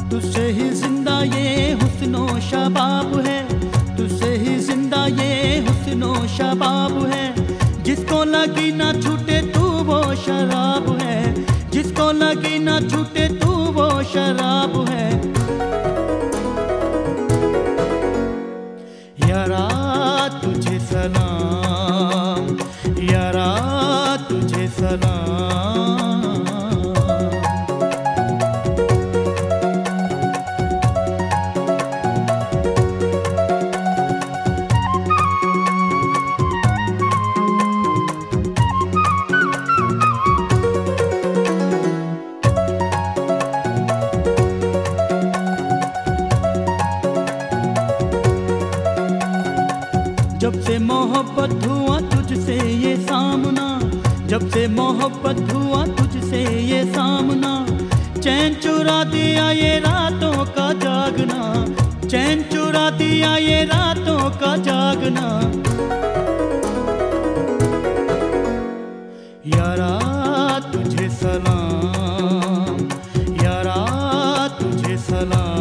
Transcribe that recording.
तुझसे ही जिंदा ये हुस्नो शबाब है, तुझसे ही जिंदा ये हुस्नो शबाब है। जिसको लगी ना छूटे तू वो शराब है, जिसको लगी ना छूटे तू वो शराब है। यारा तुझे सलाम, यारा तुझे सलाम। जब से मोहब्बत हुआ तुझसे ये सामना, जब से मोहब्बत हुआ तुझसे ये सामना। चैन चुरा दिया ये रातों का जागना, चैन चुरा दिया ये रातों का जागना। यारा तुझे सलाम, यारा तुझे सलाम।